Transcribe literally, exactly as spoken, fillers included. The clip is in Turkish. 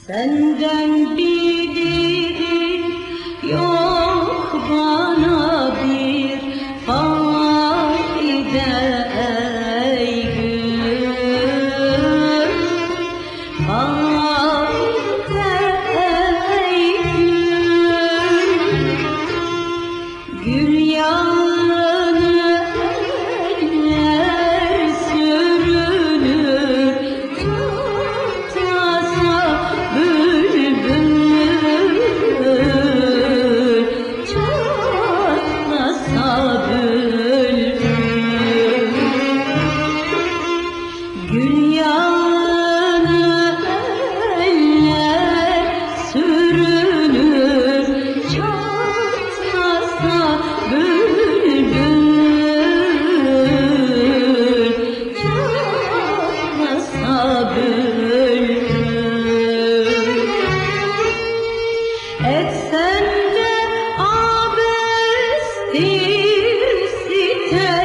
Senden bilirim yok bana bir faide ey gül, faide ey gül. Gül yağını eller sürünür, tutlasa bülbül, çatlasa bülbül. Gül yağını eller sürünür, çatlasa bülbül, çatlasa bülbül. Etsen de abestir sitem